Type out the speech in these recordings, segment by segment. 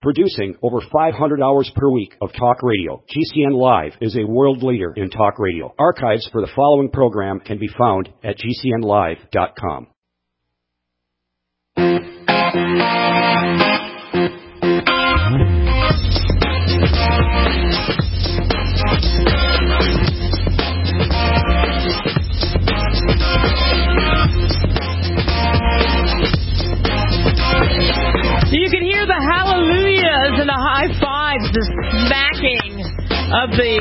Producing over 500 hours per week of talk radio, GCN Live is a world leader in talk radio. Archives for the following program can be found at GCNlive.com. You can hear the hallelujahs and the high fives, the smacking of the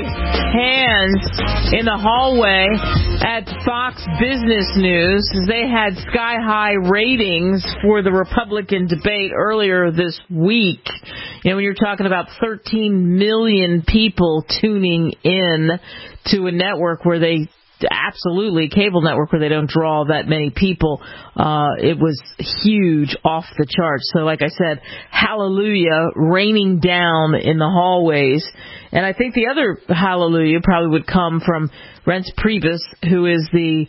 hands in the hallway at Fox Business News. They had sky-high ratings for the Republican debate earlier this week. You know, when you're talking about 13 million people tuning in to a network where they absolutely cable network where they don't draw that many people, it was huge, off the charts. So like I said, hallelujah raining down in the hallways. And I think the other hallelujah probably would come from Reince Priebus, who is the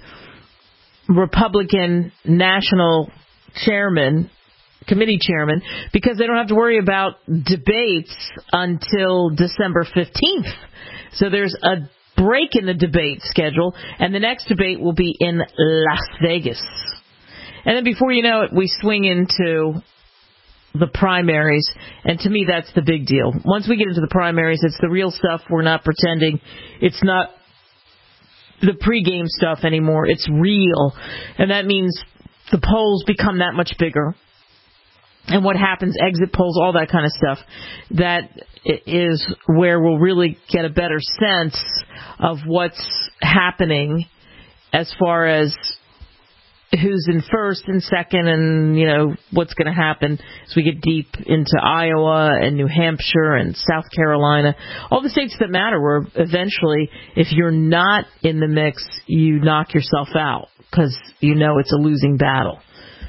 Republican National Chairman, Committee Chairman, because they don't have to worry about debates until December 15th. So there's a break in the debate schedule, and the next debate will be in Las Vegas. And then before you know it, we swing into the primaries, and to me that's the big deal. Once we get into the primaries, it's the real stuff. We're not pretending. It's not the pregame stuff anymore. It's real, and that means the polls become that much bigger. And what happens, exit polls, all that kind of stuff, that is where we'll really get a better sense of what's happening as far as who's in first and second and, you know, what's going to happen as we get deep into Iowa and New Hampshire and South Carolina, all the states that matter, where eventually, if you're not in the mix, you knock yourself out because you know it's a losing battle.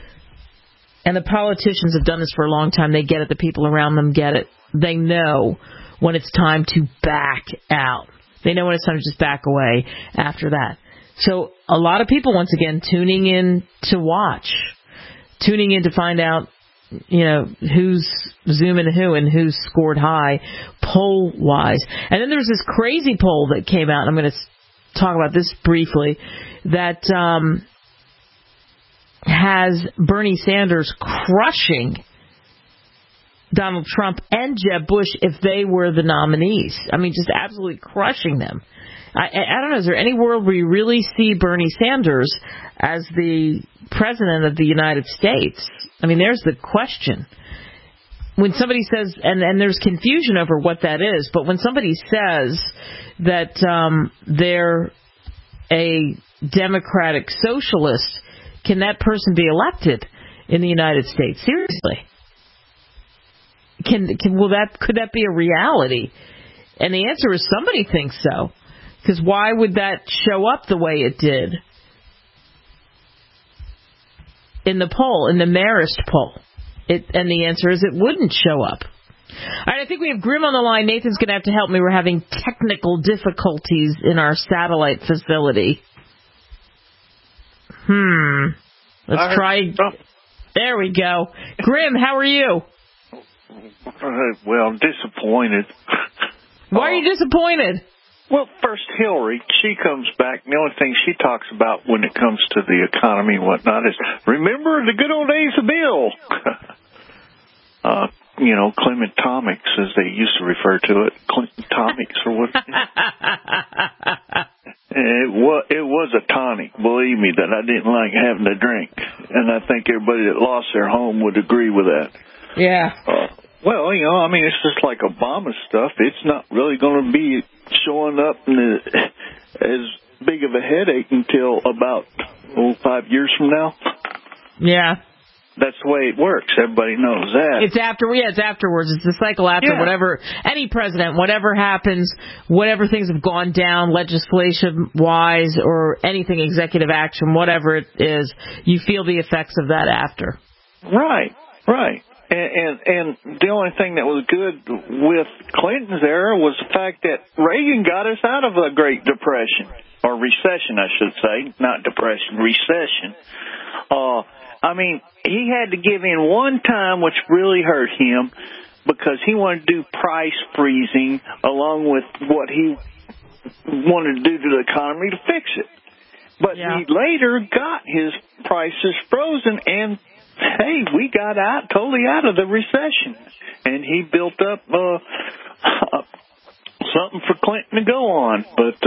And the politicians have done this for a long time. They get it. The people around them get it. They know when it's time to back out. They know when it's time to just back away after that. So a lot of people, once again, tuning in to watch, tuning in to find out, you know, who's zooming who and who's scored high poll-wise. And then there was this crazy poll that came out, and I'm going to talk about this briefly, that has Bernie Sanders crushing Donald Trump and Jeb Bush if they were the nominees. I mean, just absolutely crushing them. I don't know, is there any world where you really see Bernie Sanders as the president of the United States? I mean, there's the question. When somebody says, and there's confusion over what that is, but when somebody says that they're a democratic socialist, can that person be elected in the United States? Seriously. Could that be a reality? And the answer is somebody thinks so. Because why would that show up the way it did in the poll, in the Marist poll? And the answer is it wouldn't show up. All right, I think we have Grim on the line. Nathan's going to have to help me. We're having technical difficulties in our satellite facility. Let's try. There we go. Grim, how are you? Well, disappointed. Why are you disappointed? Well, first, Hillary, she comes back. The only thing she talks about when it comes to the economy and whatnot is, remember the good old days of Bill. Clementomics, as they used to refer to it. Clintomics or what? It was a tonic, believe me, that I didn't like having to drink. And I think everybody that lost their home would agree with that. Yeah. It's just like Obama stuff. It's not really going to be showing up as big of a headache until about 5 years from now. Yeah. That's the way it works. Everybody knows that. It's afterwards. It's the cycle after whatever, any president, whatever happens, whatever things have gone down legislation-wise or anything, executive action, whatever it is, you feel the effects of that after. Right. And the only thing that was good with Clinton's era was the fact that Reagan got us out of a Great Depression, or recession, I should say, not depression, recession. He had to give in one time, which really hurt him, because he wanted to do price freezing along with what he wanted to do to the economy to fix it. But he later got his prices frozen, and hey, we got totally out of the recession. And he built up something for Clinton to go on. But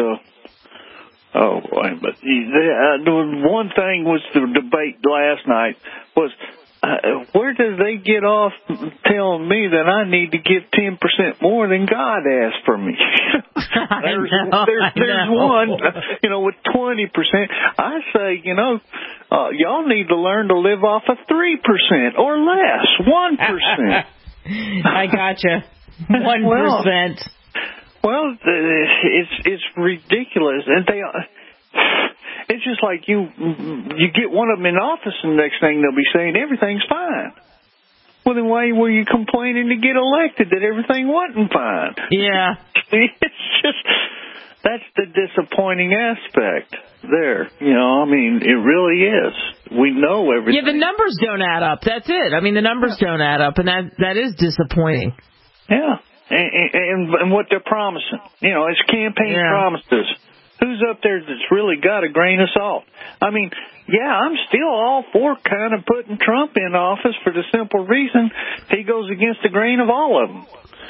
one thing was the debate last night was, where did they get off telling me that I need to give 10% more than God asked for me? There's one, with 20%. I say, y'all need to learn to live off of 3% or less, 1%. I gotcha. 1%. Well, it's ridiculous, and it's just like you get one of them in office, and the next thing they'll be saying everything's fine. Well, then why were you complaining to get elected that everything wasn't fine? Yeah. It's just, that's the disappointing aspect there. It really is. We know everything. Yeah, the numbers don't add up. That's it. The numbers don't add up, and that is disappointing. Yeah. And what they're promising. It's campaign promises. Who's up there that's really got a grain of salt? I'm still all for kind of putting Trump in office for the simple reason he goes against the grain of all of them.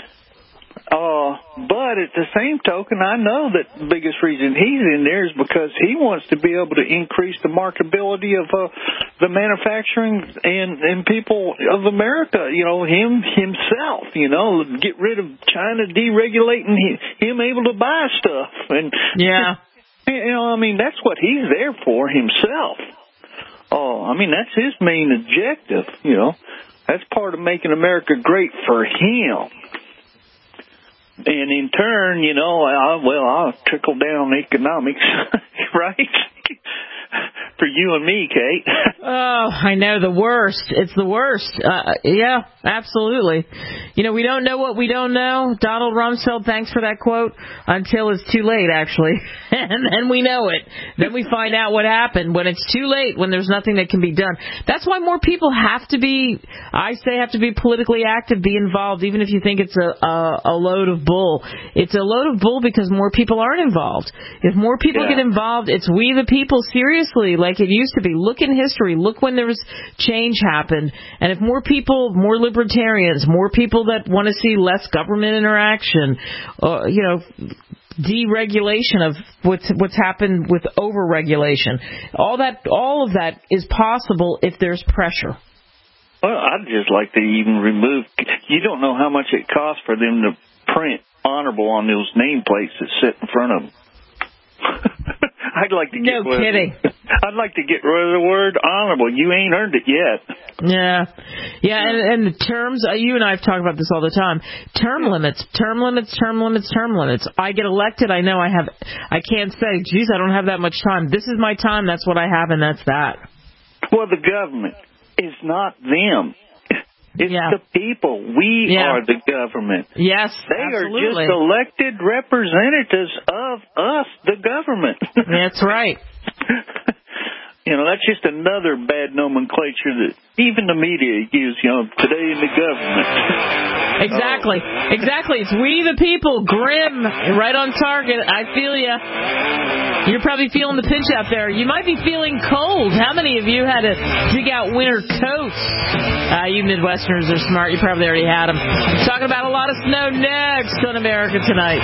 But at the same token, I know that the biggest reason he's in there is because he wants to be able to increase the marketability of the manufacturing and people of America, himself, get rid of China deregulating him able to buy stuff. And, that's what he's there for himself. That's his main objective, That's part of making America great for him. And in turn, I'll trickle down economics, right? For you and me, Kate. Oh, I know, the worst. It's the worst. Yeah, absolutely. We don't know what we don't know. Donald Rumsfeld, thanks for that quote. Until it's too late, actually. And then we know it. Then we find out what happened when it's too late, when there's nothing that can be done. That's why more people have to be politically active, be involved, even if you think it's a load of bull. It's a load of bull because more people aren't involved. If more people get involved, it's we the people, seriously, like it used to be. Look in history. Look when there was change happened. And if more people, more libertarians, more people that want to see less government interaction, deregulation of what's happened with overregulation, all of that is possible if there's pressure. Well, I'd just like to even remove. You don't know how much it costs for them to print honorable on those nameplates that sit in front of them. I'd like to get I'd like to get rid of the word honorable. You ain't earned it yet. Yeah, and the terms, you and I have talked about this all the time. Term limits. I get elected, I know I can't say, geez, I don't have that much time. This is my time, that's what I have, and that's that. Well, the government is not them. It's the people. We are the government. Yes, they are just elected representatives of us, the government. That's right. That's just another bad nomenclature that even the media use, today in the government. Exactly. It's we the people. Grim, right on target. I feel ya. You're probably feeling the pinch out there. You might be feeling cold. How many of you had to dig out winter coats? You Midwesterners are smart. You probably already had them. Talking about a lot of snow next on America Tonight.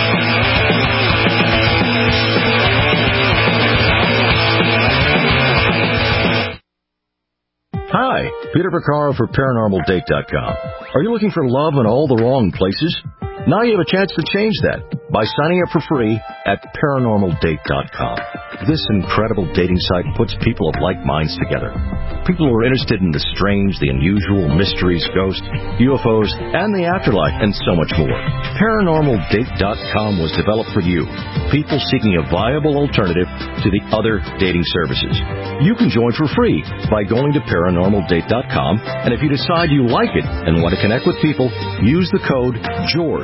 Hi, Peter Picaro for ParanormalDate.com. Are you looking for love in all the wrong places? Now you have a chance to change that by signing up for free at ParanormalDate.com. This incredible dating site puts people of like minds together. People who are interested in the strange, the unusual, mysteries, ghosts, UFOs, and the afterlife, and so much more. ParanormalDate.com was developed for you, people seeking a viable alternative to the other dating services. You can join for free by going to ParanormalDate.com, and if you decide you like it and want to connect with people, use the code GEORGE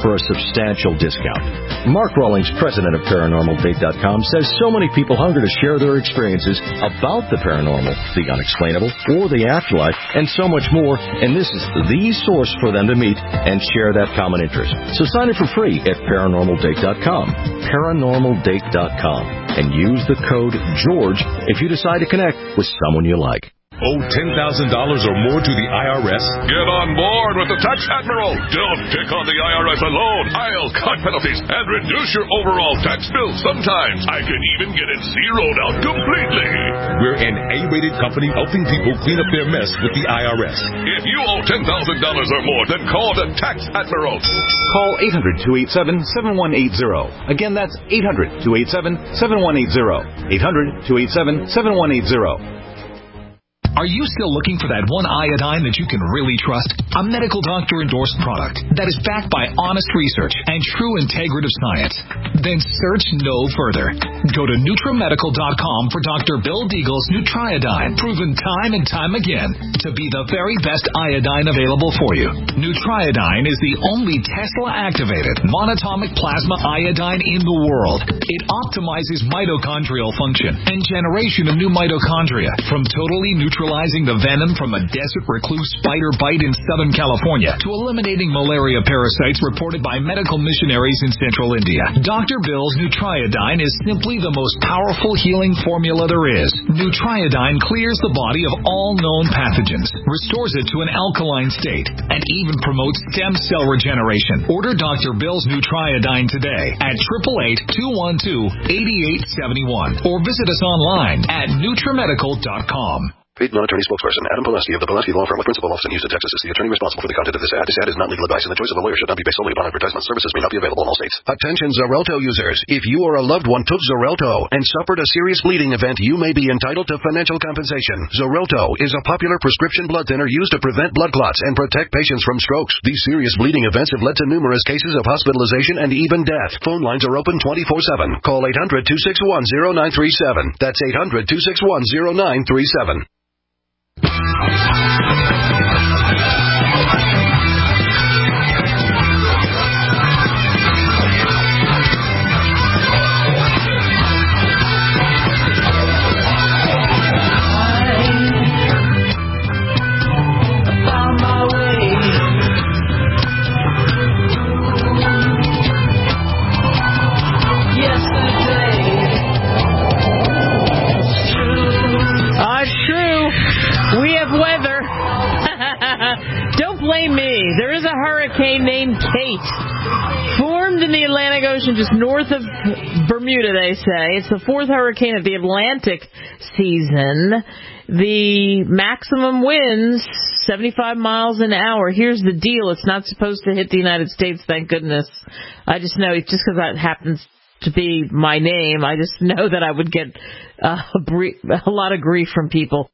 for a substantial discount. Mark Rawlings, president of ParanormalDate.com, says so many people hunger to share their experiences about the paranormal, the unexplainable, or the afterlife, and so much more, and this is the source for them to meet and share that common interest. So sign up for free at ParanormalDate.com, ParanormalDate.com, and use the code GEORGE if you decide to connect with someone you like. Owe $10,000 or more to the IRS? Get on board with the Tax Admiral. Don't pick on the IRS alone. I'll cut penalties and reduce your overall tax bill. Sometimes I can even get it zeroed out completely. We're an A-rated company helping people clean up their mess with the IRS. If you owe $10,000 or more, then call the Tax Admiral. Call 800-287-7180. Again, that's 800-287-7180. 800-287-7180. Are you still looking for that one iodine that you can really trust? A medical doctor endorsed product that is backed by honest research and true integrative science? Then search no further. Go to NutriMedical.com for Dr. Bill Deagle's Nutriodine, proven time and time again to be the very best iodine available for you. Nutriodine is the only Tesla-activated monatomic plasma iodine in the world. It optimizes mitochondrial function and generation of new mitochondria from totally neutralizing the venom from a desert recluse spider bite in Southern California to eliminating malaria parasites reported by medical missionaries in Central India. Dr. Bill's Nutriodine is simply the most powerful healing formula there is. Nutriodine clears the body of all known pathogens, restores it to an alkaline state, and even promotes stem cell regeneration. Order Dr. Bill's Nutriodine today at 888-212-8871 or visit us online at NutriMedical.com. Paid non-attorney spokesperson Adam Pileski of the Pileski Law Firm with principal office in Houston, Texas is the attorney responsible for the content of this ad. This ad is not legal advice, and the choice of a lawyer should not be based solely upon advertisement. Services may not be available in all states. Attention Xarelto users. If you or a loved one took Xarelto and suffered a serious bleeding event, you may be entitled to financial compensation. Xarelto is a popular prescription blood thinner used to prevent blood clots and protect patients from strokes. These serious bleeding events have led to numerous cases of hospitalization and even death. Phone lines are open 24/7. Call 800-261-0937. That's 800-261-0937. Don't blame me. There is a hurricane named Kate, formed in the Atlantic Ocean just north of Bermuda, they say. It's the fourth hurricane of the Atlantic season. The maximum winds, 75 miles an hour. Here's the deal. It's not supposed to hit the United States, thank goodness. I just know, just because that happens to be my name, I just know that I would get a lot of grief from people.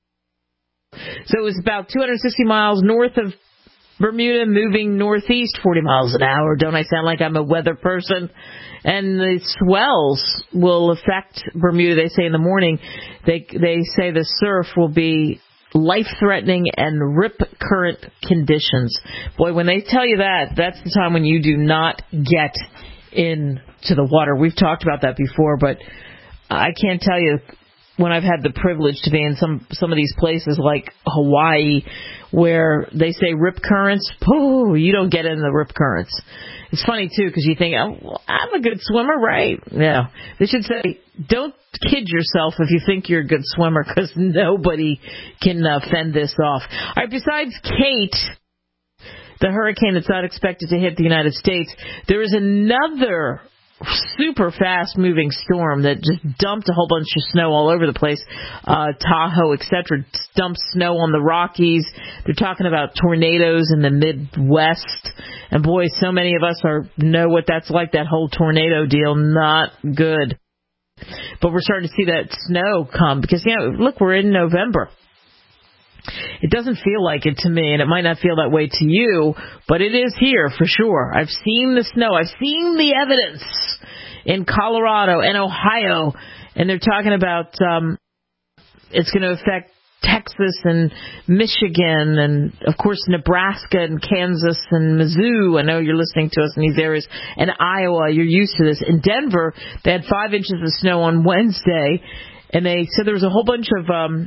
So it was about 260 miles north of Bermuda, moving northeast 40 miles an hour. Don't I sound like I'm a weather person? And the swells will affect Bermuda, they say in the morning. They say the surf will be life-threatening and rip current conditions. Boy, when they tell you that, that's the time when you do not get into the water. We've talked about that before, but I can't tell you when I've had the privilege to be in some of these places like Hawaii where they say rip currents, you don't get in the rip currents. It's funny, too, because you think, oh, well, I'm a good swimmer, right? Yeah. They should say, don't kid yourself if you think you're a good swimmer, because nobody can fend this off. All right, besides Kate, the hurricane that's not expected to hit the United States, there is another super fast moving storm that just dumped a whole bunch of snow all over the place. Tahoe, etc., dumped snow on the Rockies. They're talking about tornadoes in the Midwest. And boy, so many of us know what that's like, that whole tornado deal. Not good. But we're starting to see that snow come because, look, we're in November. It doesn't feel like it to me, and it might not feel that way to you, but it is here for sure. I've seen the snow. I've seen the evidence in Colorado and Ohio, and they're talking about it's going to affect Texas and Michigan and, of course, Nebraska and Kansas and Mizzou. I know you're listening to us in these areas. And Iowa, you're used to this. In Denver, they had 5 inches of snow on Wednesday, and they said there was a whole bunch of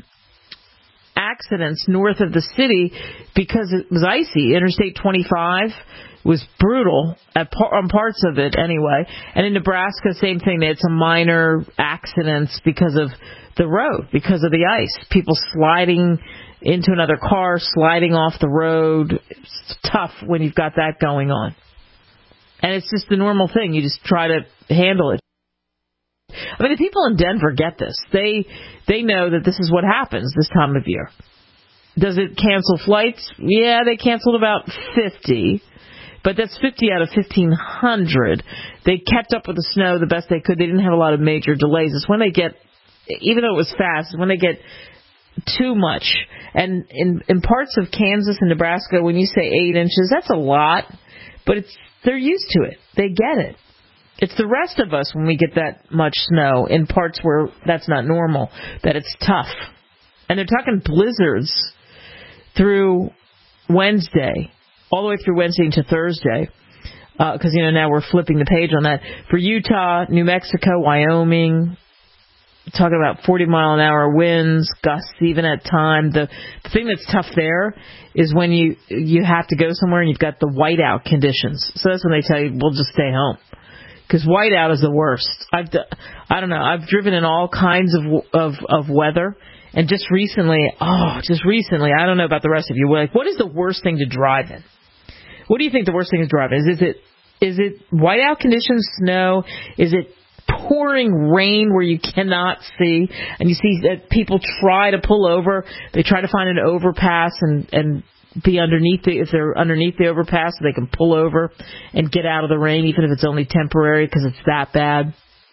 accidents north of the city because it was icy. Interstate 25 was brutal on parts of it anyway. And in Nebraska, same thing. They had some minor accidents because of the road, because of the ice. People sliding into another car, sliding off the road. It's tough when you've got that going on. And it's just the normal thing. You just try to handle it. I mean, the people in Denver get this. They know that this is what happens this time of year. Does it cancel flights? Yeah, they canceled about 50. But that's 50 out of 1,500. They kept up with the snow the best they could. They didn't have a lot of major delays. It's when they get, even though it was fast, when they get too much. And in parts of Kansas and Nebraska, when you say 8 inches, that's a lot. But they're used to it. They get it. It's the rest of us when we get that much snow in parts where that's not normal, that it's tough. And they're talking blizzards through Wednesday, all the way through Wednesday into Thursday, because, now we're flipping the page on that. For Utah, New Mexico, Wyoming, talking about 40-mile-an-hour winds, gusts even at time. The thing that's tough there is when you have to go somewhere and you've got the whiteout conditions. So that's when they tell you, we'll just stay home. Because whiteout is the worst. I don't know. I've driven in all kinds of weather, and just recently, I don't know about the rest of you. Like, what is the worst thing to drive in? What do you think the worst thing to drive in? Is it whiteout conditions, snow? Is it pouring rain where you cannot see, and you see that people try to pull over? They try to find an overpass and be underneath if they're underneath the overpass, so they can pull over and get out of the rain, even if it's only temporary because it's that bad.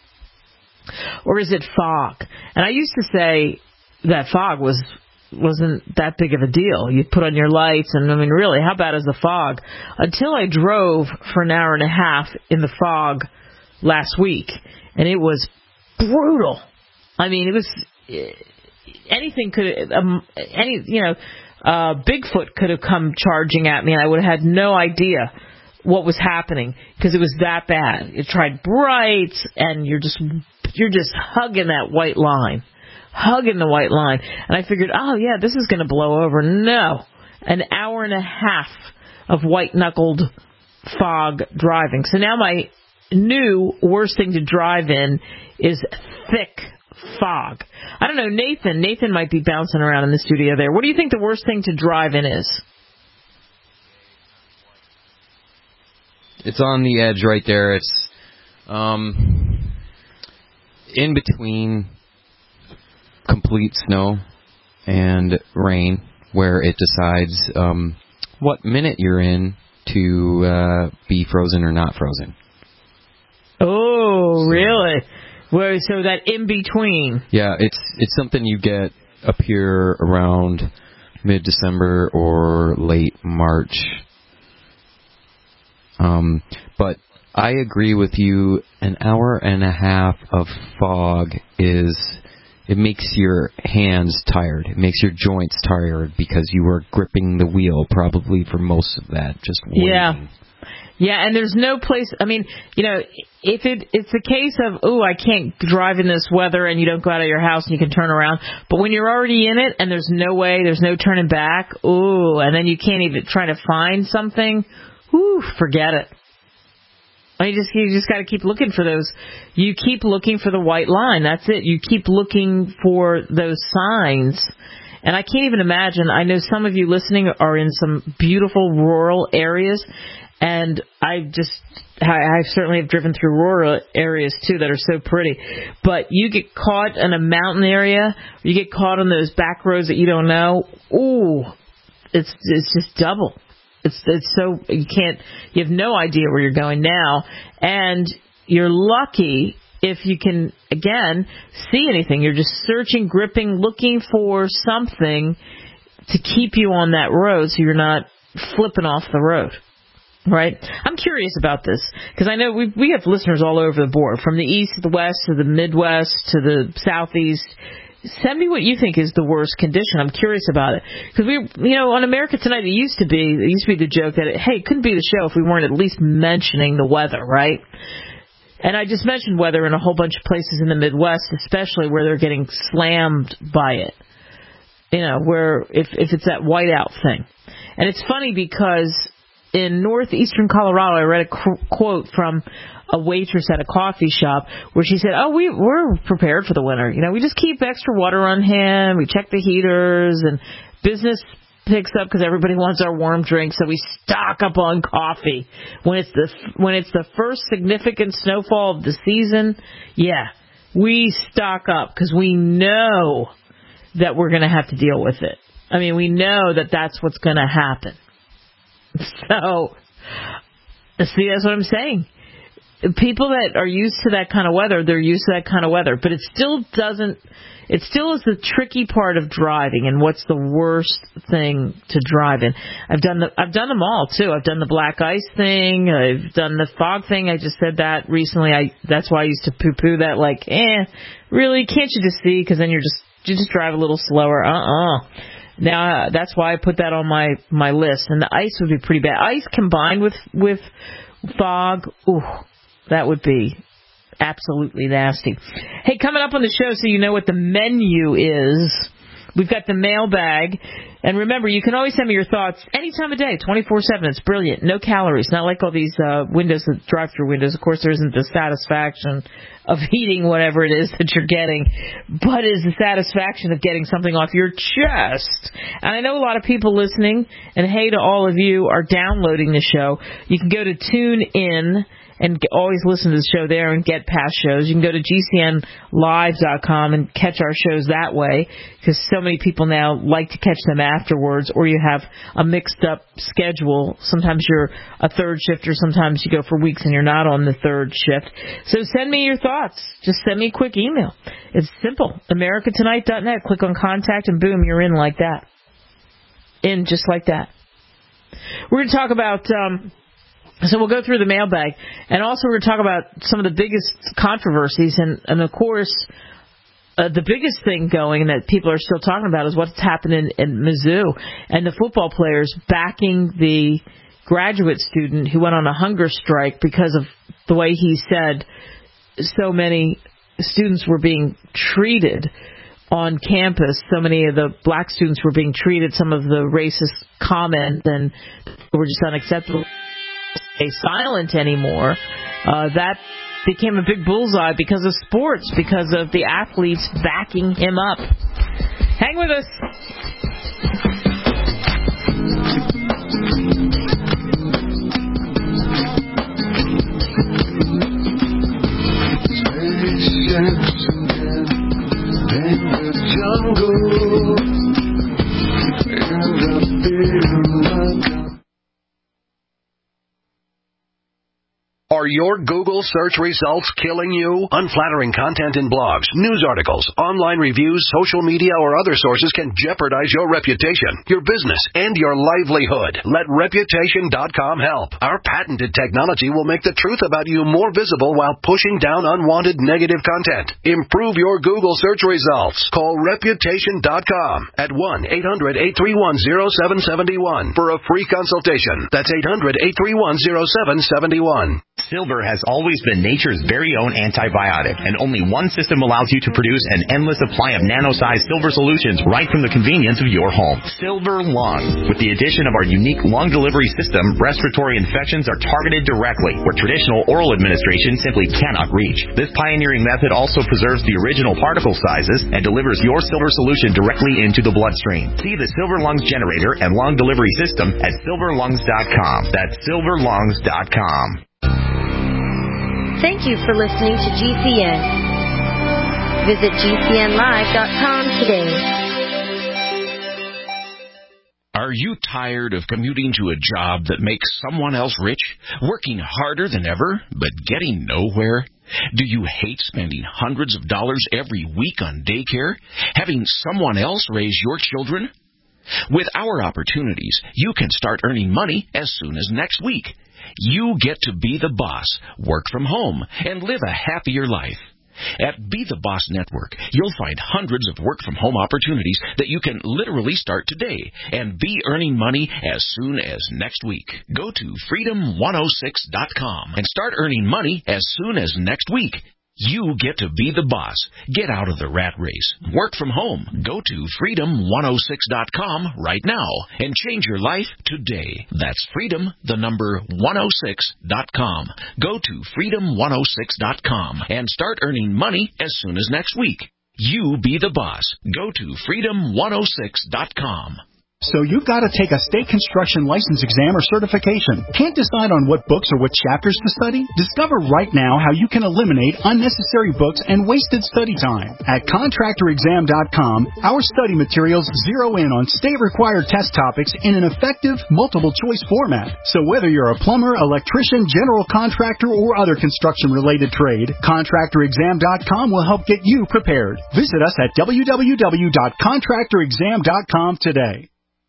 Or is it fog? And I used to say that fog wasn't that big of a deal. You put on your lights, and I mean, really, how bad is the fog? Until I drove for an hour and a half in the fog last week, and it was brutal. I mean, it was anything could Bigfoot could have come charging at me, and I would have had no idea what was happening because it was that bad. It tried brights, and you're just hugging that white line, hugging the white line. And I figured, oh yeah, this is going to blow over. No, an hour and a half of white-knuckled fog driving. So now my new worst thing to drive in is thick fog. I don't know, Nathan might be bouncing around in the studio there. What do you think the worst thing to drive in is? It's on the edge right there. It's in between complete snow and rain, where it decides what minute you're in to be frozen or not frozen. Oh, really? Well, so that in between. Yeah, it's something you get up here around mid-December or late March. But I agree with you. An hour and a half of fog it makes your hands tired. It makes your joints tired because you were gripping the wheel probably for most of that, just waiting. Yeah, and there's no place, I mean, if it's the case of, I can't drive in this weather, and you don't go out of your house and you can turn around, but when you're already in it and there's no turning back, and then you can't even try to find something, forget it. I mean, you just got to keep looking for those. You keep looking for the white line. That's it. You keep looking for those signs. And I can't even imagine. I know some of you listening are in some beautiful rural areas, and I certainly have driven through rural areas too that are so pretty. But you get caught in a mountain area, you get caught on those back roads that you don't know. It's just double. It's so you have no idea where you're going now, and you're lucky if you can again see anything. You're just searching, gripping, looking for something to keep you on that road so you're not flipping off the road. Right? I'm curious about this because I know we have listeners all over the board, from the east to the west to the Midwest to the southeast. Send me what you think is the worst condition. I'm curious about it. Because on America Tonight, it used to be the joke that, it couldn't be the show if we weren't at least mentioning the weather, right? And I just mentioned weather in a whole bunch of places in the Midwest, especially where they're getting slammed by it. Where if it's that whiteout thing. And it's funny because in northeastern Colorado, I read a quote from a waitress at a coffee shop where she said, we're prepared for the winter. We just keep extra water on hand. We check the heaters, and business picks up because everybody wants our warm drink, so we stock up on coffee. When it's the first significant snowfall of the season, we stock up because we know that we're going to have to deal with it. I mean, we know that that's what's going to happen. So, see, that's what I'm saying. People that are used to that kind of weather, they're used to that kind of weather. But it still is the tricky part of driving, and what's the worst thing to drive in. I've done them all too. I've done the black ice thing. I've done the fog thing. I just said that recently. That's why I used to poo-poo that. Like, really? Can't you just see? Because then you just drive a little slower. Now that's why I put that on my list. And the ice would be pretty bad. Ice combined with fog. Ooh, that would be absolutely nasty. Hey, coming up on the show, so you know what the menu is, we've got the mailbag. And remember, you can always send me your thoughts any time of day, 24/7. It's brilliant. No calories. Not like all these windows, the drive-through windows. Of course, there isn't the satisfaction of eating whatever it is that you're getting, but is the satisfaction of getting something off your chest. And I know a lot of people listening, and hey to all of you, are downloading the show. You can go to TuneIn and always listen to the show there and get past shows. You can go to GCNlive.com and catch our shows that way, because so many people now like to catch them afterwards, or you have a mixed-up schedule. Sometimes you're a third shifter, sometimes you go for weeks and you're not on the third shift. So send me your thoughts. Just send me a quick email. It's simple. AmericaTonight.net. Click on Contact, and boom, you're in like that. In just like that. We're going to talk about... So we'll go through the mailbag, and also we're going to talk about some of the biggest controversies, and of course, the biggest thing going that people are still talking about is what's happening in Mizzou, and the football players backing the graduate student who went on a hunger strike because of the way he said so many students were being treated on campus. So many of the black students were being treated, some of the racist comments, and were just unacceptable. Stay silent anymore. That became a big bullseye because of sports, because of the athletes backing him up. Hang with us. Are your Google search results killing you? Unflattering content in blogs, news articles, online reviews, social media, or other sources can jeopardize your reputation, your business, and your livelihood. Let Reputation.com help. Our patented technology will make the truth about you more visible while pushing down unwanted negative content. Improve your Google search results. Call Reputation.com at 1-800-831-0771 for a free consultation. That's 800-831-0771. Silver has always been nature's very own antibiotic, and only one system allows you to produce an endless supply of nano-sized silver solutions right from the convenience of your home. Silver Lung. With the addition of our unique lung delivery system, respiratory infections are targeted directly, where traditional oral administration simply cannot reach. This pioneering method also preserves the original particle sizes and delivers your silver solution directly into the bloodstream. See the Silver Lungs generator and lung delivery system at silverlungs.com. That's silverlungs.com. Thank you for listening to GCN. Visit GCNlive.com today. Are you tired of commuting to a job that makes someone else rich, working harder than ever, but getting nowhere? Do you hate spending hundreds of dollars every week on daycare, having someone else raise your children? With our opportunities, you can start earning money as soon as next week. You get to be the boss, work from home, and live a happier life. At Be the Boss Network, you'll find hundreds of work-from-home opportunities that you can literally start today and be earning money as soon as next week. Go to freedom106.com and start earning money as soon as next week. You get to be the boss. Get out of the rat race. Work from home. Go to freedom106.com right now and change your life today. That's freedom106.com. Go to freedom106.com and start earning money as soon as next week. You be the boss. Go to freedom106.com. So you've got to take a state construction license exam or certification. Can't decide on what books or what chapters to study? Discover right now how you can eliminate unnecessary books and wasted study time. At contractorexam.com, our study materials zero in on state-required test topics in an effective, multiple-choice format. So whether you're a plumber, electrician, general contractor, or other construction-related trade, contractorexam.com will help get you prepared. Visit us at www.contractorexam.com today.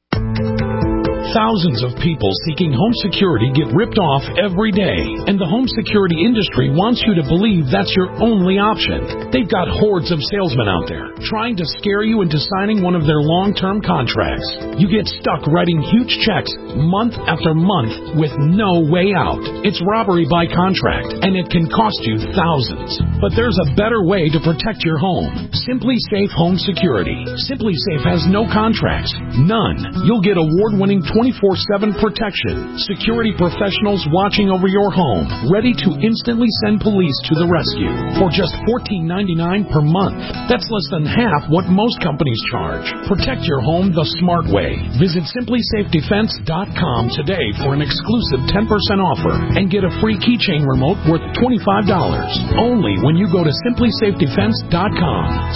Thousands of people seeking home security get ripped off every day, and the home security industry wants you to believe that's your only option. They've got hordes of salesmen out there trying to scare you into signing one of their long-term contracts. You get stuck writing huge checks month after month with no way out. It's robbery by contract, and it can cost you thousands. But there's a better way to protect your home. Simply Safe Home Security. Simply Safe has no contracts. None. You'll get award-winning 24/7 protection. Security professionals watching over your home, ready to instantly send police to the rescue for just $14.99 per month. That's less than half what most companies charge. Protect your home the smart way. Visit simplysafedefense.com today for an exclusive 10% offer and get a free keychain remote worth $25. Only when you go to simplysafedefense.com.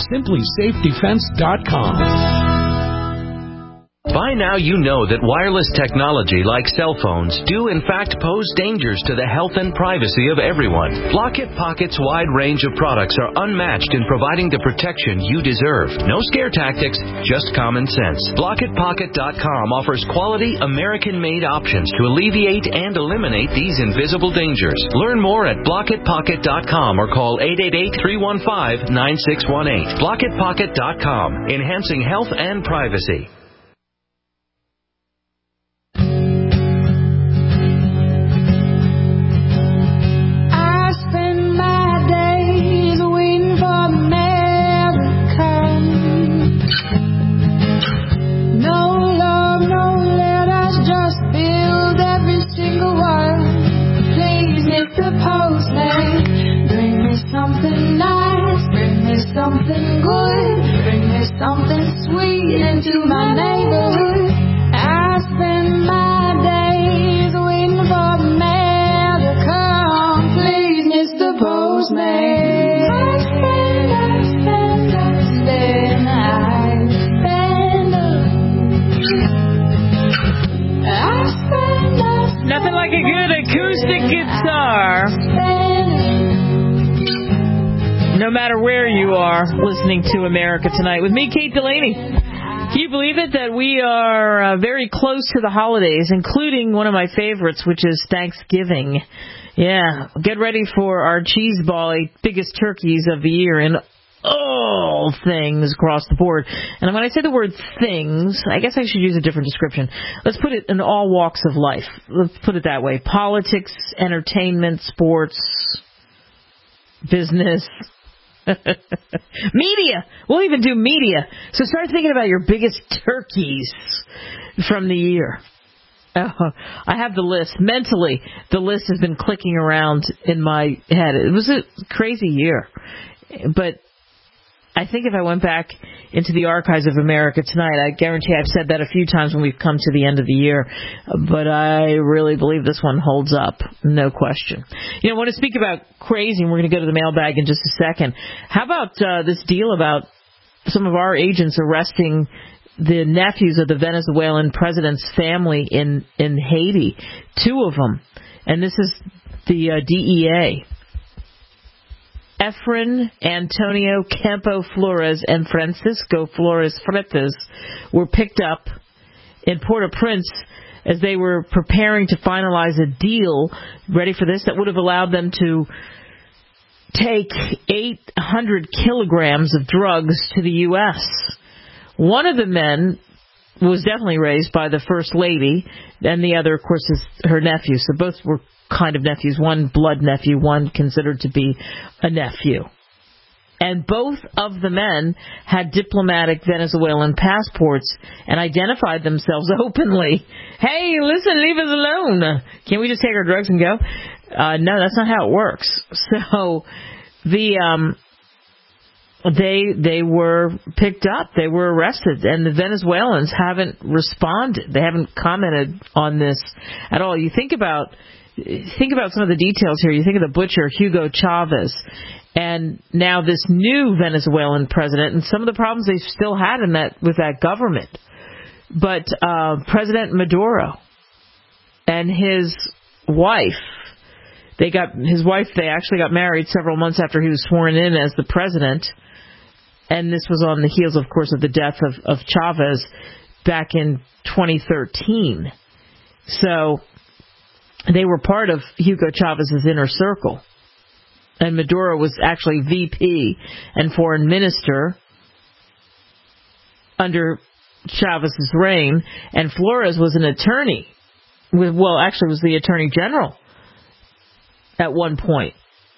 simplysafedefense.com. By now you know that wireless technology like cell phones do in fact pose dangers to the health and privacy of everyone. Block-It Pocket's wide range of products are unmatched in providing the protection you deserve. No scare tactics, just common sense. BlockItPocket.com offers quality American-made options to alleviate and eliminate these invisible dangers. Learn more at BlockItPocket.com or call 888-315-9618. BlockItPocket.com, enhancing health and privacy. Something good, bring me something sweet into my neighborhood. I spend my days waiting for the mail to come. Please, Mr. Postman. I spend. Nothing like a good acoustic guitar. No matter where you are listening to America Tonight with me, Kate Delaney. Can you believe it that we are very close to the holidays, including one of my favorites, which is Thanksgiving. Yeah, get ready for our cheese ball, biggest turkeys of the year in all things across the board. And when I say the word things, I guess I should use a different description. Let's put it in all walks of life. Let's put it that way. Politics, entertainment, sports, business, media. We'll even do media. So start thinking about your biggest turkeys from the year. I have the list. Mentally, the list has been clicking around in my head. It was a crazy year. But I think if I went back into the archives of America Tonight, I guarantee I've said that a few times when we've come to the end of the year, but I really believe this one holds up, no question. You know, I want to speak about crazy, and we're going to go to the mailbag in just a second. How about this deal about some of our agents arresting the nephews of the Venezuelan president's family in Haiti, 2 of them, and this is the DEA. Efren Antonio Campo Flores and Francisco Flores Freitas were picked up in Port-au-Prince as they were preparing to finalize a deal, ready for this, that would have allowed them to take 800 kilograms of drugs to the U.S. One of the men was definitely raised by the First Lady, and the other, of course, is her nephew. So both were kind of nephews, one blood nephew, one considered to be a nephew. And both of the men had diplomatic Venezuelan passports and identified themselves openly. Hey, listen, leave us alone. Can't we just take our drugs and go? No, that's not how it works. So they were picked up. They were arrested. And the Venezuelans haven't responded. They haven't commented on this at all. You think about some of the details here. You think of the butcher, Hugo Chavez, and now this new Venezuelan president, and some of the problems they still had with that government. But President Maduro and his wife, they actually got married several months after he was sworn in as the president, and this was on the heels, of course, of the death of Chavez back in 2013. So they were part of Hugo Chavez's inner circle. And Maduro was actually VP and foreign minister under Chavez's reign, and Flores was an attorney. Was the attorney general at one point.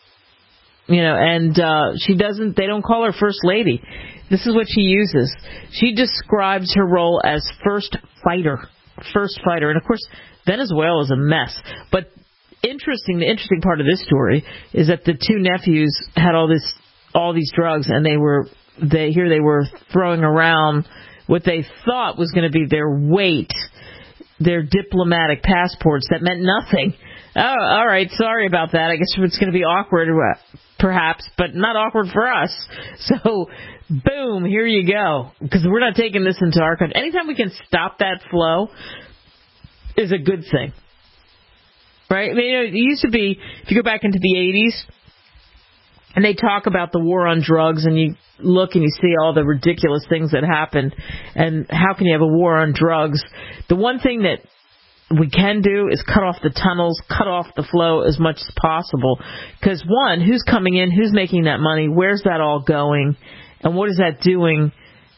And they don't call her First Lady. This is what she uses. She describes her role as first fighter. And of course, Venezuela is a mess. But the interesting part of this story is that the two nephews had all these drugs, and they were throwing around what they thought was going to be their weight, their diplomatic passports that meant nothing. Oh, all right, sorry about that. I guess it's going to be awkward, perhaps, but not awkward for us. So, boom, here you go, because we're not taking this into our country. Anytime we can stop that flow is a good thing. Right? I mean, it used to be, if you go back into the 80s, and they talk about the war on drugs, and you look and you see all the ridiculous things that happened, and how can you have a war on drugs? The one thing that we can do is cut off the tunnels, cut off the flow as much as possible. Because, one, who's coming in, who's making that money, where's that all going, and what is that doing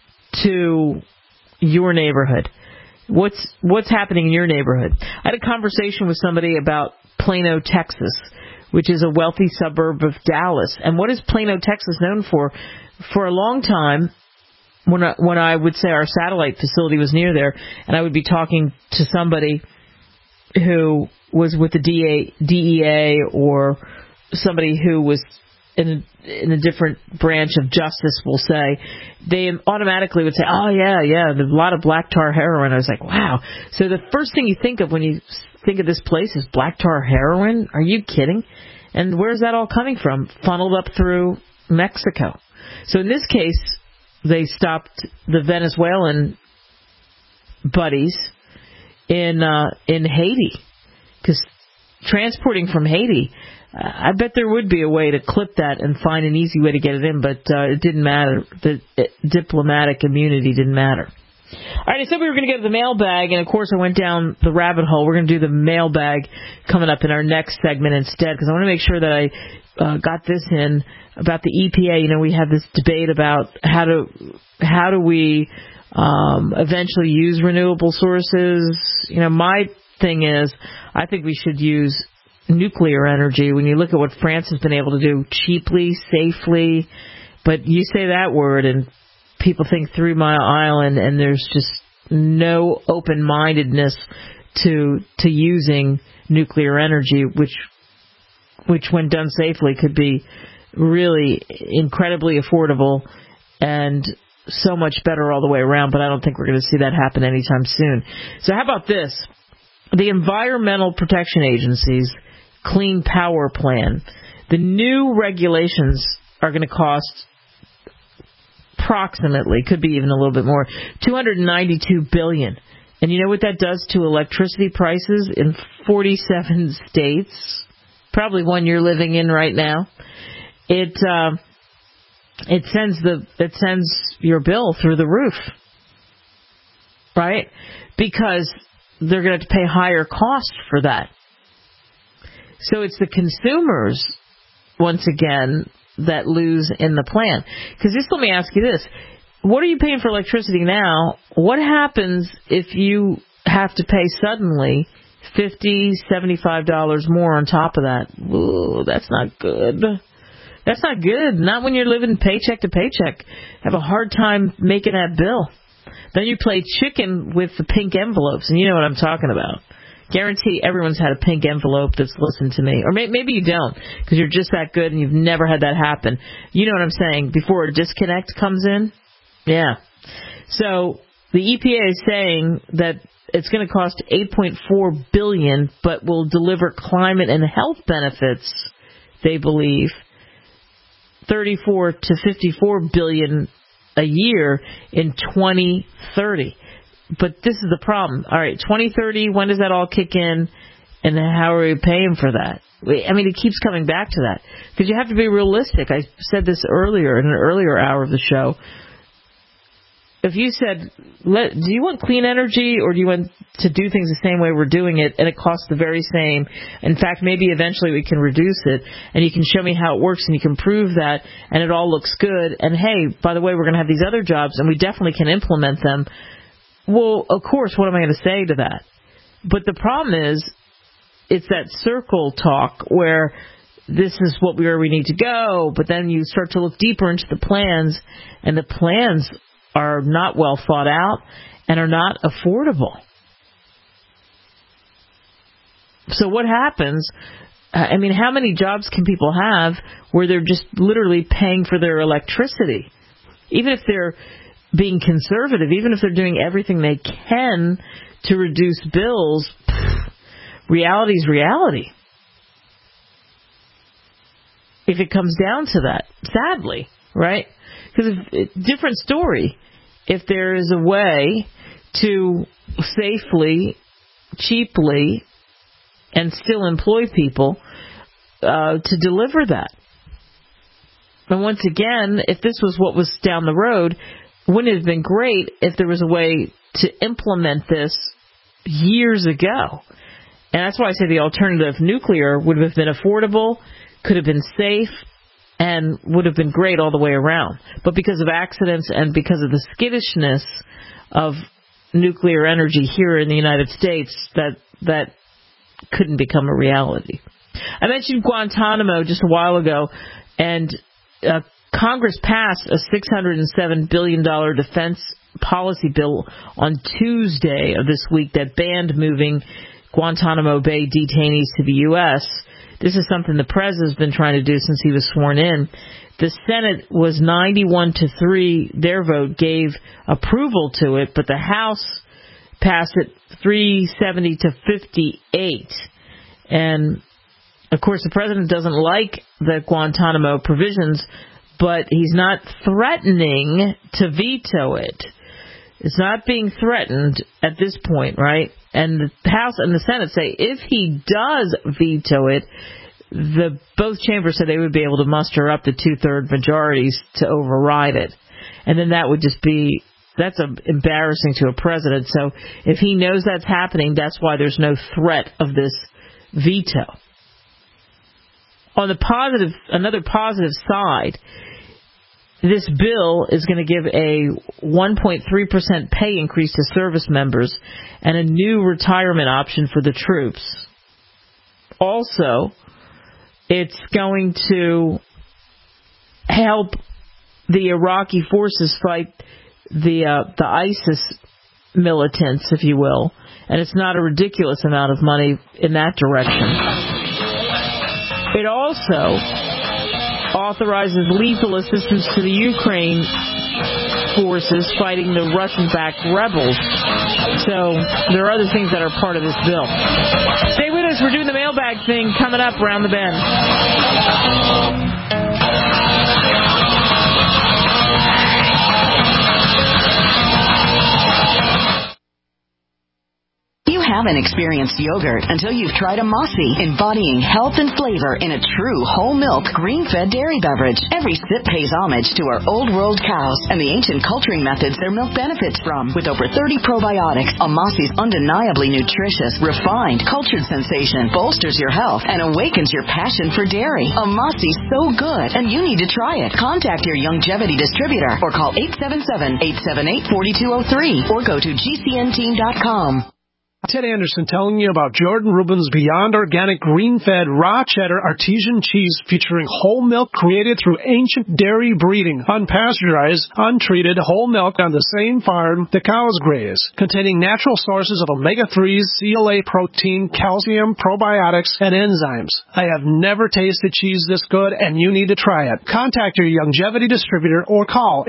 to your neighborhood? What's happening in your neighborhood? I had a conversation with somebody about Plano, Texas, which is a wealthy suburb of Dallas. And what is Plano, Texas known for? For a long time, when I would say our satellite facility was near there, and I would be talking to somebody who was with the DEA or somebody who was in a different branch of justice, we'll say, they automatically would say, oh, yeah, there's a lot of black tar heroin. I was like, wow. So the first thing you think of when you think of this place is black tar heroin? Are you kidding? And where's that all coming from? Funneled up through Mexico. So in this case, they stopped the Venezuelan buddies in Haiti, because transporting from Haiti, I bet there would be a way to clip that and find an easy way to get it in, but it didn't matter. The diplomatic immunity didn't matter. All right, I said we were going to go to the mailbag, and of course I went down the rabbit hole. We're going to do the mailbag coming up in our next segment instead, because I want to make sure that I got this in about the EPA. We had this debate about how do we eventually use renewable sources. My thing is, I think we should use nuclear energy. When you look at what France has been able to do cheaply, safely, but you say that word and people think 3 Mile Island, and there's just no open-mindedness to using nuclear energy, which when done safely could be really incredibly affordable and so much better all the way around, but I don't think we're going to see that happen anytime soon. So how about this? The Environmental Protection Agency's Clean Power Plan. The new regulations are going to cost approximately, could be even a little bit more, $292 billion. And you know what that does to electricity prices in 47 states? Probably one you're living in right now. It sends your bill through the roof, right? Because they're going to have to pay higher cost for that. So it's the consumers once again, that lose in the plan. Because just let me ask you this. What are you paying for electricity now? What happens if you have to pay suddenly $50, $75 more on top of that? Ooh, that's not good. That's not good. Not when you're living paycheck to paycheck. Have a hard time making that bill. Then you play chicken with the pink envelopes, and you know what I'm talking about. Guarantee everyone's had a pink envelope that's listened to me. Or maybe you don't, because you're just that good and you've never had that happen. You know what I'm saying? Before a disconnect comes in? Yeah. So the EPA is saying that it's going to cost $8.4 billion, but will deliver climate and health benefits, they believe, $34 to $54 billion a year in 2030. But this is the problem. All right, 2030, when does that all kick in, and how are we paying for that? I mean, it keeps coming back to that, because you have to be realistic. I said this earlier in an earlier hour of the show. If you said, do you want clean energy, or do you want to do things the same way we're doing it, and it costs the very same? In fact, maybe eventually we can reduce it, and you can show me how it works, and you can prove that, and it all looks good. And hey, by the way, we're going to have these other jobs, and we definitely can implement them. Well, of course, what am I going to say to that? But the problem is, it's that circle talk where this is where we need to go, but then you start to look deeper into the plans, and the plans are not well thought out and are not affordable. So what happens? I mean, how many jobs can people have where they're just literally paying for their electricity? Even if they're being conservative, even if they're doing everything they can to reduce bills, reality's reality. If it comes down to that, sadly, right? Because different story. If there is a way to safely, cheaply, and still employ people to deliver that. And once again, if this was what was down the road, wouldn't it have been great if there was a way to implement this years ago? And that's why I say the alternative nuclear would have been affordable, could have been safe, and would have been great all the way around. But because of accidents and because of the skittishness of nuclear energy here in the United States, that couldn't become a reality. I mentioned Guantanamo just a while ago, and Congress passed a $607 billion defense policy bill on Tuesday of this week that banned moving Guantanamo Bay detainees to the U.S. This is something the president has been trying to do since he was sworn in. The Senate was 91-3. Their vote gave approval to it, but the House passed it 370-58. And, of course, the president doesn't like the Guantanamo provisions, but he's not threatening to veto it. It's not being threatened at this point, right? And the House and the Senate say if he does veto it, both chambers said they would be able to muster up to 2/3 majorities to override it. And then that would just be, that's embarrassing to a president. So if he knows that's happening, that's why there's no threat of this veto. On the positive, another positive side, this bill is going to give a 1.3% pay increase to service members and a new retirement option for the troops. Also, it's going to help the Iraqi forces fight the ISIS militants, if you will, and it's not a ridiculous amount of money in that direction. It also authorizes lethal assistance to the Ukraine forces fighting the Russian-backed rebels. So there are other things that are part of this bill. Stay with us. We're doing the mailbag thing coming up around the bend. You haven't experienced yogurt until you've tried a Mossy, embodying health and flavor in a true whole milk, green-fed dairy beverage. Every sip pays homage to our old world cows and the ancient culturing methods their milk benefits from. With over 30 probiotics, a Mossy's undeniably nutritious, refined, cultured sensation bolsters your health and awakens your passion for dairy. A Mossy's so good, and you need to try it. Contact your Youngevity distributor or call 877-878-4203 or go to GCNteam.com. Ted Anderson telling you about Jordan Rubin's Beyond Organic Green-Fed Raw Cheddar Artesian Cheese featuring whole milk created through ancient dairy breeding, unpasteurized, untreated whole milk on the same farm the cows graze, containing natural sources of omega-3s, CLA protein, calcium, probiotics, and enzymes. I have never tasted cheese this good, and you need to try it. Contact your Youngevity distributor or call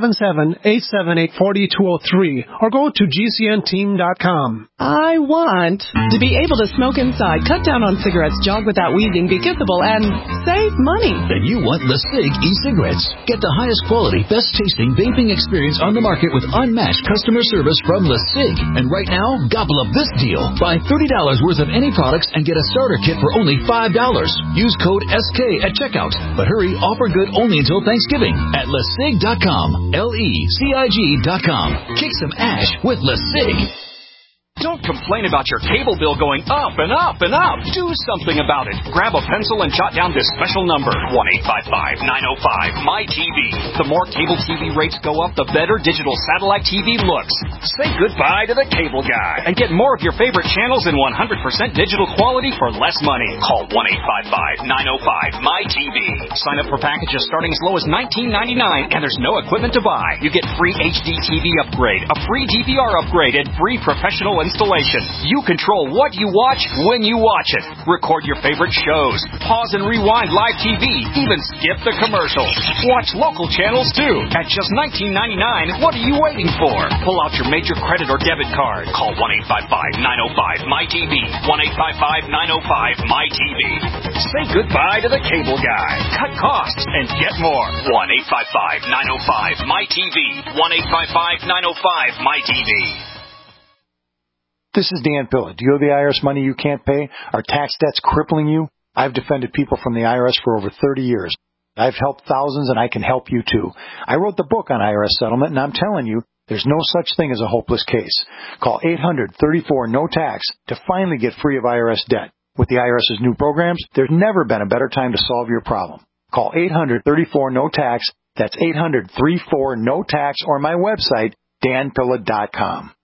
877-878-4203 or go to GCNteam.com. I want to be able to smoke inside, cut down on cigarettes, jog without wheezing, be kissable, and save money. Then you want LeSig e-cigarettes. Get the highest quality, best tasting vaping experience on the market with unmatched customer service from LeSig. And right now, gobble up this deal. Buy $30 worth of any products and get a starter kit for only $5. Use code SK at checkout. But hurry, offer good only until Thanksgiving at LeSig.com. LeCig.com. Kick some ash with LeSig. Don't complain about your cable bill going up and up and up. Do something about it. Grab a pencil and jot down this special number, 1-855-905-MY-TV. The more cable TV rates go up, the better digital satellite TV looks. Say goodbye to the cable guy and get more of your favorite channels in 100% digital quality for less money. Call 1-855-905-MY-TV. Sign up for packages starting as low as $19.99, and there's no equipment to buy. You get free HD TV upgrade, a free DVR upgrade, and free professional installation. You control what you watch when you watch it. Record your favorite shows. Pause and rewind live TV. Even skip the commercials. Watch local channels too. At just $19.99, what are you waiting for? Pull out your major credit or debit card. Call 1-855-905-MY-TV. 1-855-905-MY-TV. Say goodbye to the cable guy. Cut costs and get more. 1-855-905-MY-TV. 1-855-905-MY-TV. This is Dan Pilla. Do you owe the IRS money you can't pay? Are tax debts crippling you? I've defended people from the IRS for over 30 years. I've helped thousands, and I can help you too. I wrote the book on IRS settlement, and I'm telling you, there's no such thing as a hopeless case. Call 800-34-NO-TAX to finally get free of IRS debt. With the IRS's new programs, there's never been a better time to solve your problem. Call 800-34-NO-TAX. That's 800-34-NO-TAX, or my website, danpilla.com.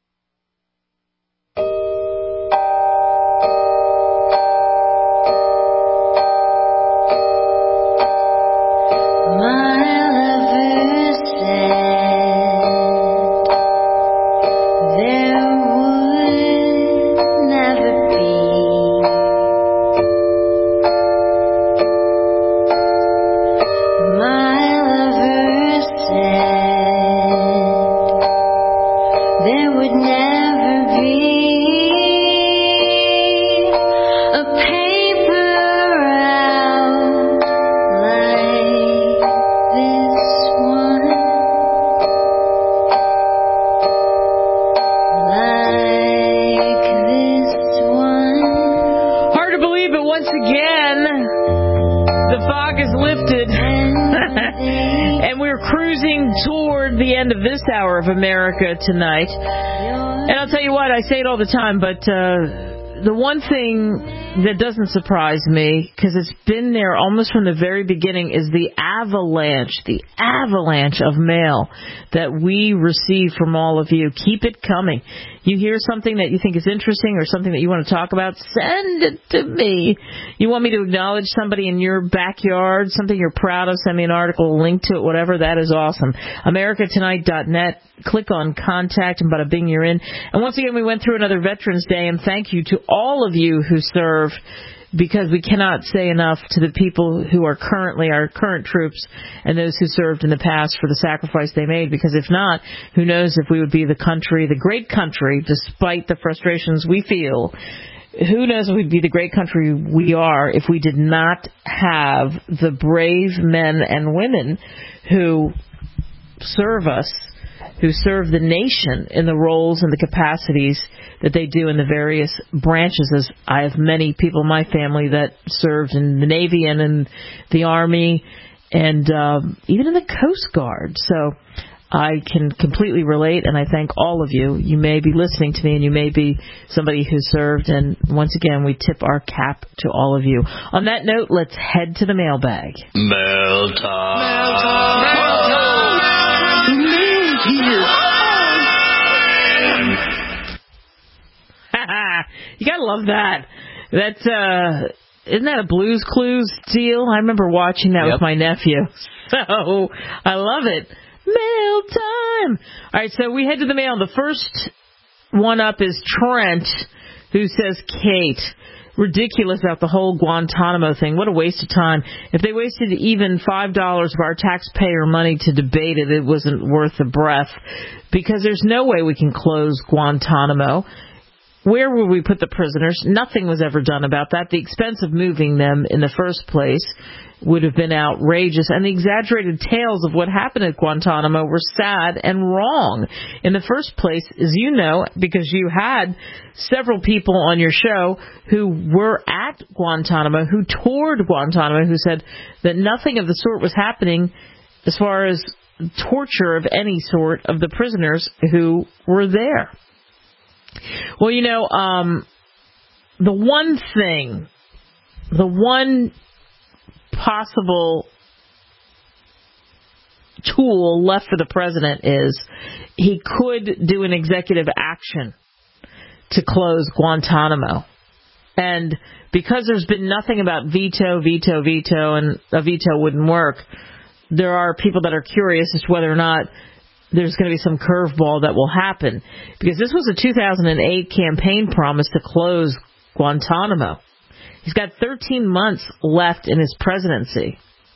Of America tonight. And I'll tell you what, I say it all the time, but the one thing that doesn't surprise me, because it's been there almost from the very beginning, is the avalanche of mail that we receive from all of you. Keep it coming. You hear something that you think is interesting or something that you want to talk about, send it to me. You want me to acknowledge somebody in your backyard, something you're proud of, send me an article, a link to it, whatever, that is awesome. AmericaTonight.net, click on contact, and bada bing, you're in. And once again, we went through another Veterans Day, and thank you to all of you who serve, because we cannot say enough to the people who are currently our current troops and those who served in the past for the sacrifice they made, because if not, who knows if we would be the country, the great country, despite the frustrations we feel, who knows if we'd be the great country we are if we did not have the brave men and women who serve us, who serve the nation in the roles and the capacities that they do in the various branches. As I have many people in my family that served in the Navy and in the Army and even in the Coast Guard. So I can completely relate, and I thank all of you. You may be listening to me, and you may be somebody who served, and once again, we tip our cap to all of you. On that note, let's head to the mailbag. Mail time. Mail time. Mail time. Mail's here. You gotta love that. That's, isn't that a Blue's Clues deal? I remember watching that with my nephew. So, I love it. Mail time. All right, so we head to the mail. The first one up is Trent, who says, Kate, ridiculous about the whole Guantanamo thing. What a waste of time. If they wasted even $5 of our taxpayer money to debate it, it wasn't worth the breath, because there's no way we can close Guantanamo. Where will we put the prisoners? Nothing was ever done about that. The expense of moving them in the first place would have been outrageous, and the exaggerated tales of what happened at Guantanamo were sad and wrong. In the first place, as you know, because you had several people on your show who were at Guantanamo, who toured Guantanamo, who said that nothing of the sort was happening as far as torture of any sort of the prisoners who were there. Well, you know, the one possible tool left for the president is he could do an executive action to close Guantanamo. And because there's been nothing about veto, and a veto wouldn't work, there are people that are curious as to whether or not there's going to be some curveball that will happen. Because this was a 2008 campaign promise to close Guantanamo. He's got 13 months left in his presidency.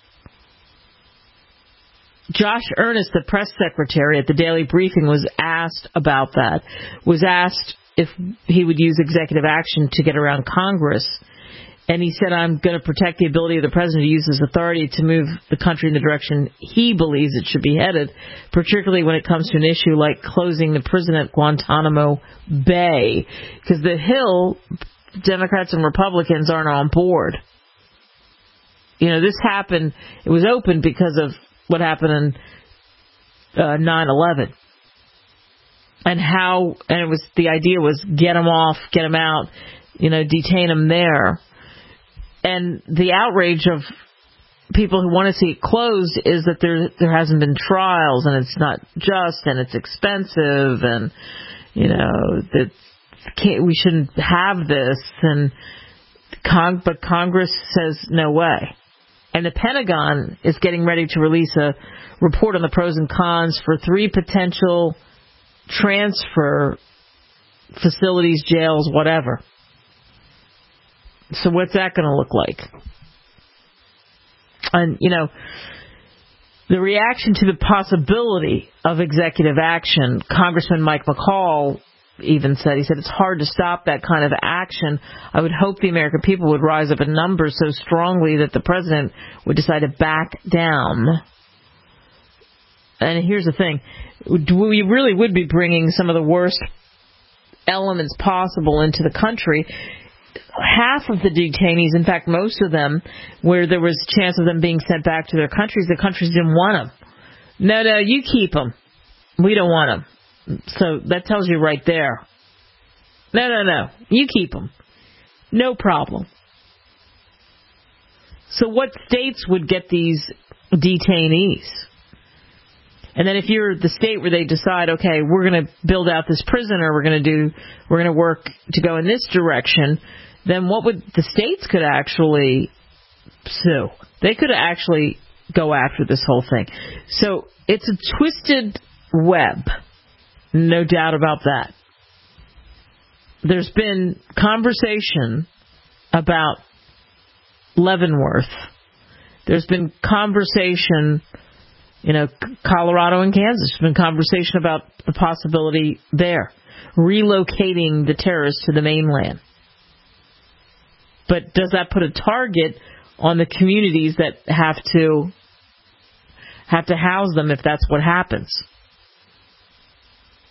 Josh Earnest, the press secretary at the Daily Briefing, was asked about that, was asked if he would use executive action to get around Congress. And he said, I'm going to protect the ability of the president to use his authority to move the country in the direction he believes it should be headed, particularly when it comes to an issue like closing the prison at Guantanamo Bay. Because the Hill, Democrats and Republicans aren't on board. You know, this happened, it was open because of what happened in 9/11. And it was, the idea was get them off, get them out, you know, detain them there. And the outrage of people who want to see it closed is that there hasn't been trials, and it's not just, and it's expensive, and, you know, that we shouldn't have this. But Congress says no way. And the Pentagon is getting ready to release a report on the pros and cons for 3 potential transfer facilities, jails, whatever. So what's that going to look like? And, you know, the reaction to the possibility of executive action, Congressman Mike McCall even said, he said, it's hard to stop that kind of action. I would hope the American people would rise up in numbers so strongly that the president would decide to back down. And here's the thing. We really would be bringing some of the worst elements possible into the country. Half of the detainees, in fact, most of them, where there was a chance of them being sent back to their countries, the countries didn't want them. No, you keep them. We don't want them. So that tells you right there. No, you keep them. No problem. So what states would get these detainees? And then if you're the state where they decide, okay, we're going to build out this prison, or we're going to work to go in this direction, then what would the states could actually sue? They could actually go after this whole thing. So it's a twisted web, no doubt about that. There's been conversation about Leavenworth. There's been conversation, you know, Colorado and Kansas. There's been conversation about the possibility there, relocating the terrorists to the mainland. But does that put a target on the communities that have to house them if that's what happens?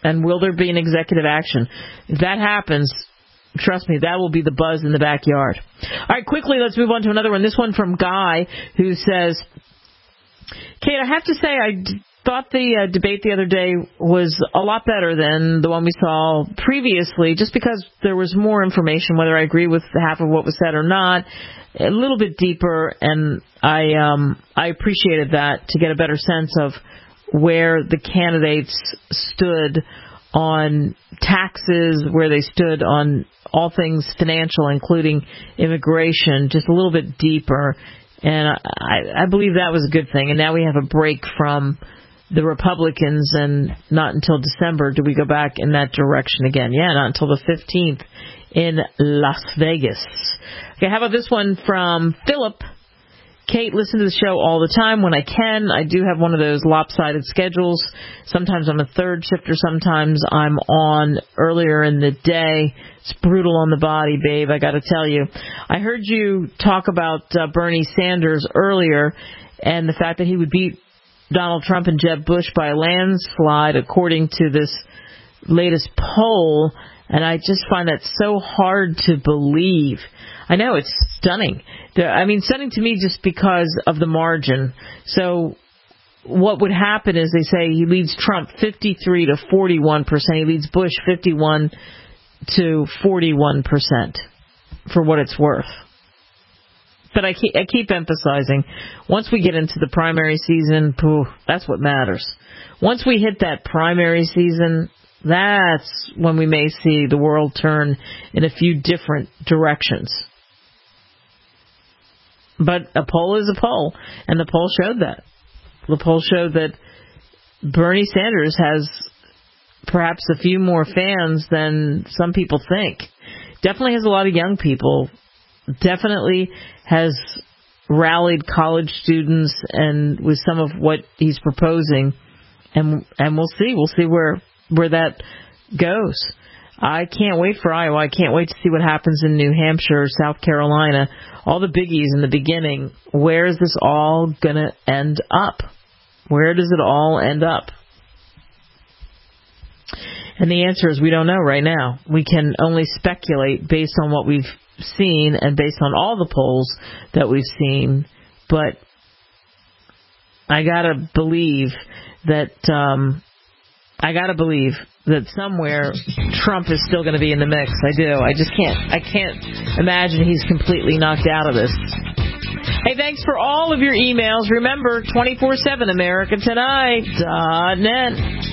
And will there be an executive action? If that happens, trust me, that will be the buzz in the backyard. All right, quickly, let's move on to another one. This one from Guy, who says, Kate, I have to say I thought the debate the other day was a lot better than the one we saw previously, just because there was more information, whether I agree with half of what was said or not, a little bit deeper, and I appreciated that to get a better sense of where the candidates stood on taxes, where they stood on all things financial, including immigration, just a little bit deeper. And I believe that was a good thing. And now we have a break from the Republicans, and not until December do we go back in that direction again. Yeah, not until the 15th in Las Vegas. Okay, how about this one from Philip? Kate, listen to the show all the time when I can. I do have one of those lopsided schedules. Sometimes I'm a third shifter. Sometimes I'm on earlier in the day. It's brutal on the body, babe, I got to tell you. I heard you talk about Bernie Sanders earlier and the fact that he would beat Donald Trump and Jeb Bush by a landslide, according to this latest poll. And I just find that so hard to believe. I know, it's stunning. I mean, stunning to me just because of the margin. So what would happen is they say he leads Trump 53 to 41%. He leads Bush 51 to 41%, for what it's worth. But I keep emphasizing, once we get into the primary season, that's what matters. Once we hit that primary season, that's when we may see the world turn in a few different directions. But a poll is a poll, and the poll showed that. The poll showed that Bernie Sanders has perhaps a few more fans than some people think. Definitely has a lot of young people. Definitely has rallied college students, and with some of what he's proposing, and we'll see. We'll see where that goes. I can't wait for Iowa. I can't wait to see what happens in New Hampshire, South Carolina, all the biggies in the beginning. Where is this all going to end up? Where does it all end up? And the answer is we don't know right now. We can only speculate based on what we've seen and based on all the polls that we've seen. But I gotta believe that somewhere Trump is still going to be in the mix. I do. I can't imagine he's completely knocked out of this. Hey, thanks for all of your emails. Remember, 24/7 AmericaTonight.net.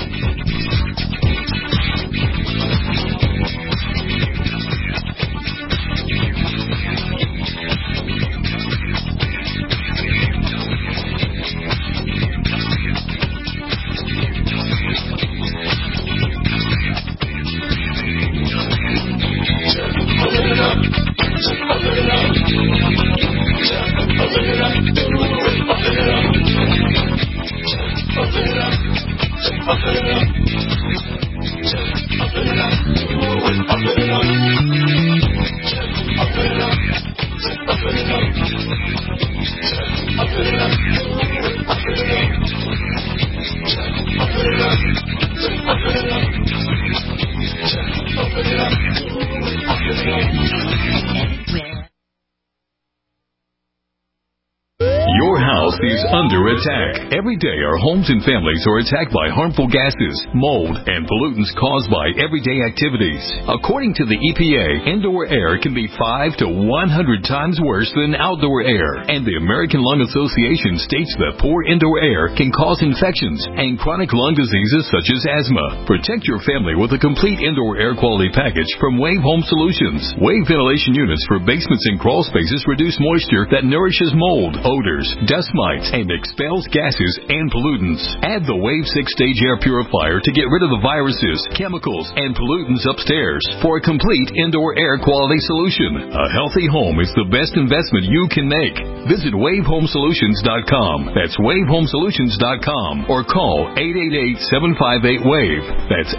Your house is under attack. Every day our homes and families are attacked by harmful gases, mold, and pollutants caused by everyday activities. According to the EPA, indoor air can be 5 to 100 times worse than outdoor air. And the American Lung Association states that poor indoor air can cause infections and chronic lung diseases such as asthma. Protect your family with a complete indoor air quality package from Wave Home Solutions. Wave ventilation units for basements and crawl spaces reduce moisture that nourishes mold, odors, dust mites, and expels gases and pollutants. Add the Wave 6-stage air purifier to get rid of the viruses, chemicals, and pollutants upstairs for a complete indoor air quality solution. A healthy home is the best investment you can make. Visit WaveHomeSolutions.com. That's WaveHomeSolutions.com or call 888-758-WAVE. That's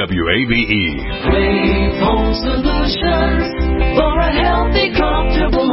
888-758-WAVE. Wave Home Solutions for a healthy, comfortable